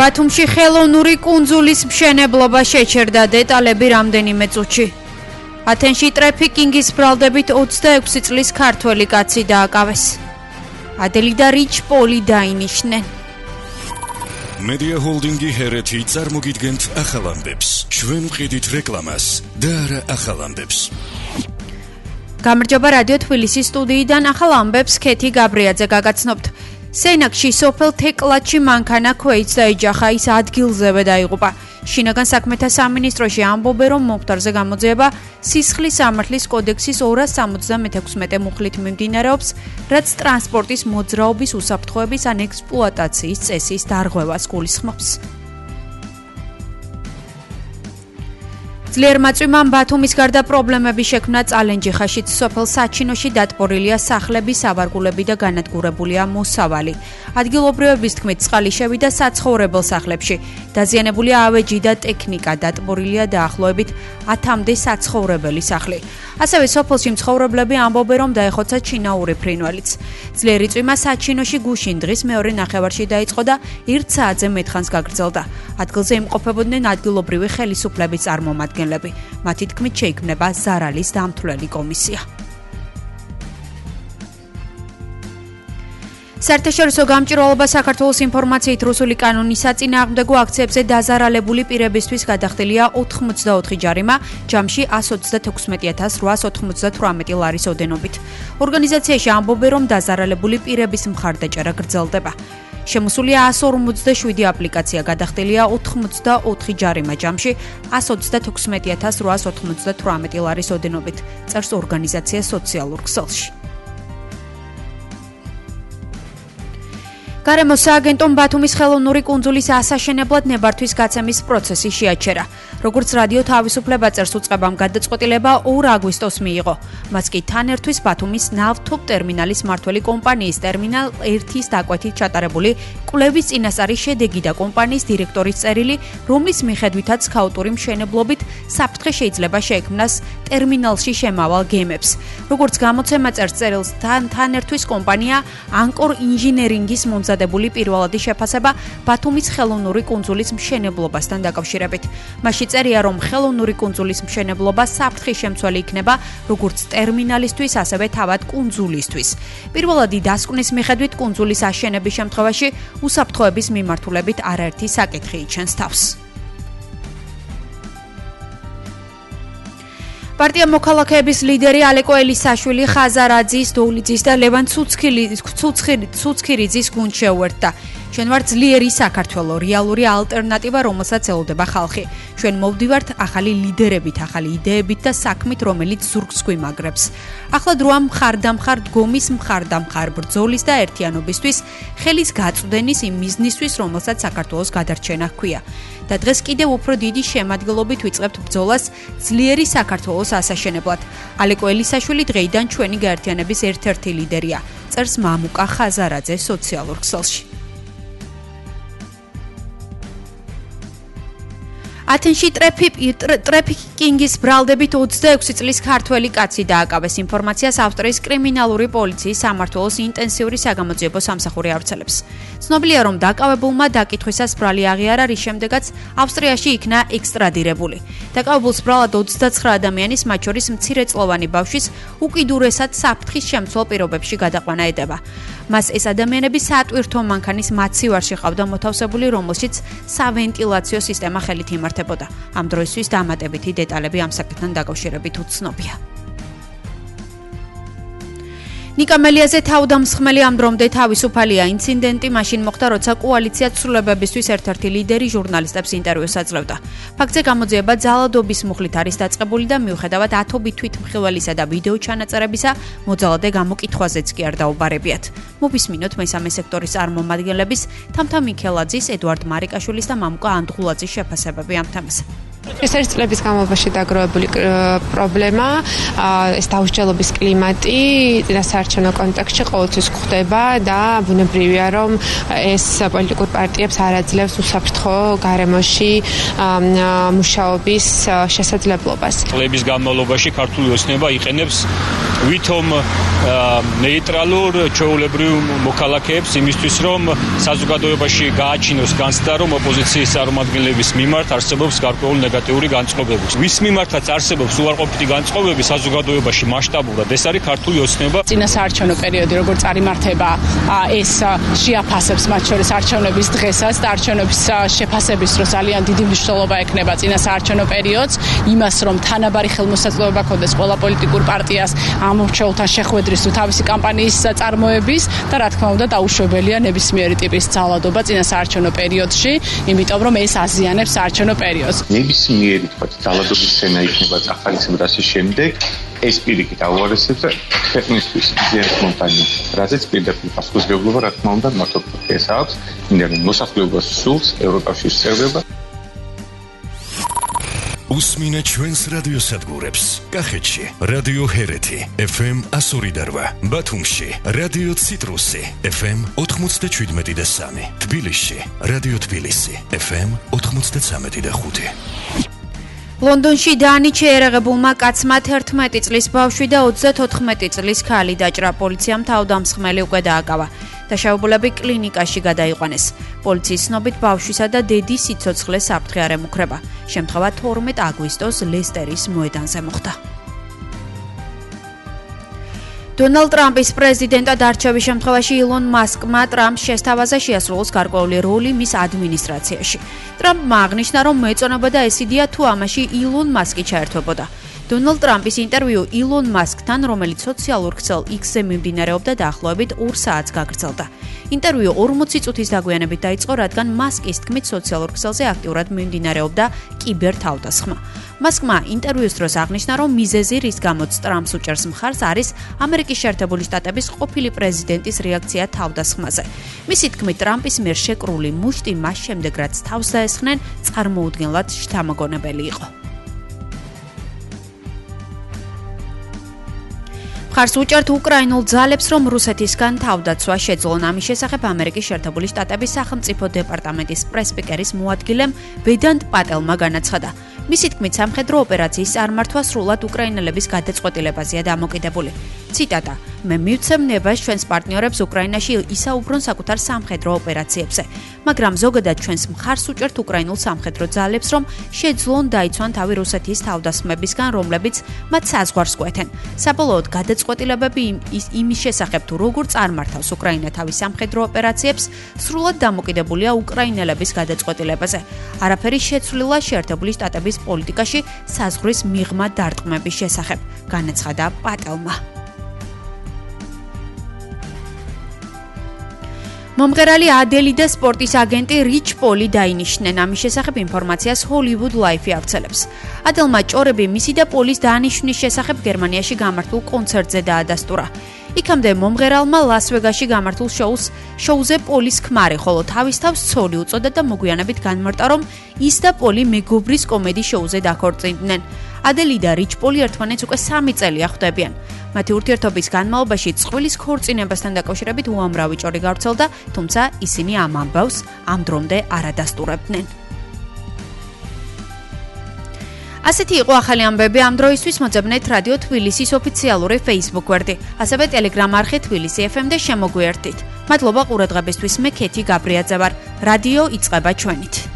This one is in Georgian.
ბათუმში ხელოვნური კუნძულის მშენებლობა შეჩერდა დეტალები რამდენიმე წუთში. ათენში ტრაფიკინგის ბრალდებით 26 წლის ქართველი კაცი დააკავეს. ადელი და რიჩ პოლი დაინიშნენ. Media Holding-ი ჰერეთი წარმოგიდგენთ ახალ ამბებს. ჩვენ ვყიდით რეკლამას და არა ახალ ამბებს. გამარჯობა რადიო თბილისის სტუდიიდან ახალ ამბებს ქეთი გაბრიაძე გაგაცნობთ. სენაკში სოფელ თეკლათში მანქანა ქვეითს დაიჯახა, ის ადგილზევე დაიღუპა. შინაგან საქმეთა სამინისტროში ამბობენ, რომ მომხდარზე გამოძიება სისხლის სამართლის კოდექსის 276 მუხლით მიმდინარეობს, რაც ტრანსპორტის მოძრაობის უსაფრთხოების ან ექსპლუატაციის წესის დარღვევას გულისხმობს. ძლიერ მაწვიმამ ბათუმის გარდა პრობლემები შექმნა წალენჯიხაშიც. სოფელ საჩინოში დატბორილია სახლები, სავარგულები და განადგურებულია მოსავალი. ადგილობრივების თქმით, წყალი შევიდა საცხოვრებელ სახლებში. დაზიანებულია ავეჯი და ტექნიკა, დატბორილია დაახლოებით 10-მდე საცხოვრებელი სახლი. ასევე სოფელში მცხოვრებლები ამბობენ, რომ დაეხოცა ჩინაური ფრინველიც. ძლიერი წვიმა საჩინოში გუშინ დღის მეორე ნახევარში დაიწყო და 1 საათზე მეტხანს გაგრძელდა. ადგილზე იმყოფებოდნენ ადგილობრივი ხელისუფლების წარმომადგენლები. მათი თქმით, შეიქმნება ზარალის დამთვლელი კომისია. საერთაშორისო გამჭირვალობა საქართველოს ინფორმაციით რუსული კანონის საწინააღმდეგო აქციებზე დაზარალებული პირებისთვის გადახდილია 84 ჯარიმა, ჯამში 136.898 ლარის ოდენობით. ორგანიზაციაში ამბობენ, რომ დაზარალებული პირების მხარდაჭერა გრძელდება. შემოსულია 157 აპლიკაცია, გადახდილია 84 ჯარიმა, ჯამში 126.898 ლარის ოდენობით, წერს ორგანიზაცია სოციალურ ქსელში. გარემოს სააგენტომ ბათუმის ხელოვნური კუნძულის ასაშენებლად ნებართვის გაცემის პროცესი შეაჩერა. როგორც რადიო თავისუფლება წერს, უწყებამ გადაწყვეტილება 2 აგვისტოს მიიღო. მას კი თან ერთვის ბათუმის ნავთობ ტერმინალის მმართველი კომპანიის ტერმინალ 1-ის დაკვეთით ჩატარებული კვლევის წინასწარი შედეგი და კომპანიის დირექტორის წერილი, რომლის მიხედვითაც ქაოტური მშენებლობით საფრთხე შეიძლება შეექმნას ტერმინალში შემავალ გემებს. როგორც გამოცემა წერს წერილს, თან ერთვის კომპანია ანკორ ინჟინერინგის მომზადებული პირველადი შეფასება ბათუმის ხელოვნური კუნძულის მშენებლობასთან დაკავშირებით. მასში წერია, რომ ხელოვნური კუნძულის მშენებლობა საფრთხის შემცველი იქნება როგორც ტერმინალისთვის, ასევე თავად კუნძულისთვის. პირველადი დასკვნის მიხედვით კუნძულის აშენების შემთხვევაში უსაფრთხოების მიმართულებით არაერთი საკითხი იჩენს თავს. პარტია მოქალაქეების ლიდერი ალეკო ელისაშვილი ხაზარაძის, დოულიძის და ლევან ცუცქირიძის გუნდს შეუერთდა. ჩვენ ვართ ძლიერი საქართველო, რეალური ალტერნატივა, რომელსაც ელოდება ხალხი. ჩვენ მოვდივართ ახალი ლიდერებით, ახალი იდეებით და საქმით, რომელიც ზურგს გვიმაგრებს. ახლა დროა მხარდამხარ დგომის, მხარდამხარ ბრძოლის და ერთიანობისთვის, ხელის გაწვდენის იმ მიზნისთვის, რომელსაც საქართველოს გადარჩენა ჰქვია. და დღეს კიდევ უფრო დიდი შემადგენლობით ვიწყებთ ბრძოლას ძლიერი საქართველოს ასაშენებლად. ალეკო ელისაშვილი დღეიდან ჩვენი გაერთიანების ერთ-ერთი ლიდერია, წერს მამუკა ხაზარაძე სოციალურ ქსელში. ათენში ტრაფიკინგის ბრალდებით 26 წლის ქართველი კაცი დააკავეს. ინფორმაციას ავსტრიის კრიმინალური პოლიციის სამმართველოს ინტენსიური საგამოძიებო სამსახური ავრცელებს. ცნობილია, რომ დაკავებულმა დაკითხვისას ბრალი აღიარა, რის შემდეგაც ავსტრიაში იქნა ექსტრადირებული. დაკავებულს ბრალად 29 ადამიანის, მათ შორის მცირეწლოვანი ბავშვის უკიდურესად საფრთხის შემცველ პირობებში გადაყვანა ედება. მას ეს ადამიანები სატვირთო მანქანის მაცივარში ყავდა მოთავსებული, რომელშიც სავენტილაციო სისტემა ხელით იმართებოდა. ამ დროისთვის დამატებითი დეტალები ამ საკითხთან დაკავშირებით უცნობია. ნიკა მელიაზე თავდამსხმელი ამ დრომდე თავისუფალია. ინციდენტი მაშინ მოხდა, როცა კოალიცია ცვლილებებისთვის ერთ-ერთი ლიდერი ჟურნალისტებს ინტერვიუს აძლევდა. ფაქტზე გამოძიება ძალადობის მუხლით არის დაწყებული და მიუხედავად ათობით თვითმხილველისა და ვიდეო ჩანაწერებისა, მოძალადე გამოკითხვაზეც კი არ დაუბარებიათ. მოვისმინოთ მესამე სექტორის წარმომადგენლების თამთა მიქელაძის, ედვარდ მარიკაშვილის და მამუკა ანდღულაძის შეფასებები ამ თემაზე. ეს არის წლების განმავლობაში დაგროვებული პრობლემა, ეს დაუსჯელობის კლიმატი წინასაარჩევნო კონტექსტში ყოველთვის გვხვდება და ბუნებრივია, რომ ეს პოლიტიკურ პარტიებს არ აძლევს უსაფრთხო გარემოში მუშაობის შესაძლებლობას. წლების განმავლობაში ქართული ოცნება იყენებს ვითომ ნეიტრალურ ჩვეულებრივ მოქალაქეებს იმისთვის, რომ საზოგადოებაში გააჩინოს განცდა, რომ ოპოზიციის წარმომადგენლების მიმართ არსებობს გარკვეული ნეგატიური განწყობები. ვის მიმართაც არსებობს უარყოფითი განწყობები საზოგადოებაში მასშტაბურად, ეს არის ქართული ოცნება. წინასაარჩევნო პერიოდი როგორ წარიმართება, ეს შეაფასებს მათ შორის არჩევნების დღესაც და არჩევნების შეფასების დროს ძალიან დიდი მნიშვნელობა ექნება წინასაარჩევნო პერიოდს, იმას რომ თანაბარი ხელმოსაწვდომობა ქონდეს ყველა პოლიტიკურ პარტიას ამ მრჩევლთან შეხვედრის თუ თავისი კამპანიის წარმოების და რა თქმა უნდა დაუშვებელია ნებისმიერი ტიპის ძალადობა წინასაარჩევნო პერიოდში, იმიტომ რომ ეს აზიანებს საარჩევნო პერიოდს. ნებისმიერი ძალადობის სცენა იქნება წახალისებრას შემდეგ ეს პირიქით აუარესებს ქვეყნისთვის ზიანს მომტანი, რაზეც პირდაპირ პასუხისმგებლობა რა თქმა უნდა მართო პროფესიას აქვს, იმდენ მოსახლეობას სულს ევროპაშის წევრება. უსმინე ჩვენს რადიოსადგურებს. კახეთში რადიო ჰერეთი FM 102.8, ბათუმში რადიო ციტრუსი FM 97.3, თბილისში რადიო თბილისი FM 93.5. ლონდონში დანით შეერაღებულმა კაცმა 11 წლის ბავშვი და 34 წლის ქალი დაჭრა. პოლიციამ თავდამსხმელი უკვე დააკავა. დაშავებულები კლინიკაში გადაიყვანეს. პოლიციის ცნობით ბავშვისა და დედის სიცოცხლე საფრთხე არ ემუქრება. შემთხვევა 12 აგვისტოს ლესტერის მოედანზე მოხდა. დონალდ ტრამპის პრეზიდენტად არჩევის შემთხვევაში ილონ მასკმა ტრამპს შესთავაზა შეასრულოს გარკვეული როლი მის ადმინისტრაციაში. ტრამპმა აღნიშნა, რომ მეწონება და ეს იდეა თუ ამაში ილონ მასკი ჩაერთვებოდა. დონალდ ტრამპის ინტერვიუ ილონ მასკთან, რომელიც სოციალურ ქსელ X-ზე მიმდინარეობდა დაახლოებით 2 საათს გაგრძელდა. ინტერვიუ 40 წუთის დაგვიანებით დაიწყო, რადგან მასკის თქმით სოციალურ ქსელზე აქტიურად მიმდინარეობდა კიბერთავდასხმა. მასკმა ინტერვიუს დროს აღნიშნა, რომ მიზეზი, რის გამოც ტრამპს უჭერს მხარს, არის ამერიკის შეერთებული შტატების ყოფილი პრეზიდენტის რეაქცია თავდასხმაზე. მისი თქმით, ტრამპის მიერ შეკრული მუშტი მას შემდეგ, რაც თავს დაესხნენ, წარმოუდგენლად შთამაგონებელი იყო. მხარს უჭერთ უკრაინულ ძალებს, რომ რუსეთისგან თავდაცვა შეძლონ. ამის შესახებ ამერიკის შეერთებული შტატების სახელმწიფო დეპარტამენტის პრესპიკერის მოადგილემ ბედანტ პატელმა განაცხადა. მისი თქმით, სამხედრო ოპერაციის წარმართვა სრულად უკრაინელების გადაწყვეტილებაზეა დამოკიდებული. ციტატა: მე მივცემ ნებას ჩვენს პარტნიორებს უკრაინაში ისაუბრონ საკუთარ სამხედრო ოპერაციებზე, მაგრამ ზოგადად ჩვენს მხარს უჭერთ უკრაინულ სამხედრო ძალებს, რომ შეძლონ დაიცვან თავი რუსეთის თავდასხმებისგან, რომლებიც მათ საზღვარს კვეთენ. საბოლოოდ გადაწყვეტილებები იმის შესახებ, თუ როგორ წარმართავს უკრაინა თავის სამხედრო ოპერაციებს, სრულად დამოკიდებულია უკრაინელების გადაწყვეტილებაზე. არაფერი შეცვლილა შეერთებული შტატების პოლიტიკაში საზღვრის მიღმა დარტყმების შესახებ, განაცხადა პატელმა. მომღერალი ადელი და სპორტის აგენტი რიჩ პოლი დაინიშნენ. ამის შესახებ ინფორმაციას Hollywood Life ავრცელებს. ადელმა ჭორები მისი და პოლის დანიშვნის შესახებ გერმანიაში გამართულ კონცერტზე დაადასტურა. იქამდე მომღერალმა ლას-ვეგასში გამართულ შოუზე პოლის ქმარი, ხოლო თავის თავს ცოლი უწოდა და მოგვიანებით განმარტა, რომ ის და პოლი მეგობრის კომედი შოუზე დაქორწინდნენ. ადელი და რიჩ პოლი ერთმანეთს უკვე 3 წელია ხვდებიან. მათი ურთიერთობის განმავლობაში წყვილის ქორწინებასთან დაკავშირებით უამრავი ჭორი გავრცელდა, თუმცა ისინი ამ ამბავს ამ დრომდე არ ადასტურებდნენ. ასეთი იყო ახალი ამბები ამ დროისთვის. მოძებნეთ რადიო თბილისის ოფიციალური Facebook გვერდი, ასევე Telegram არხი თბილისი FM და შემოგვიერთდით. მადლობა ყურადღებისთვის. მე ქეთი გაბრიაძე ვარ. რადიო იწყება ჩვენით.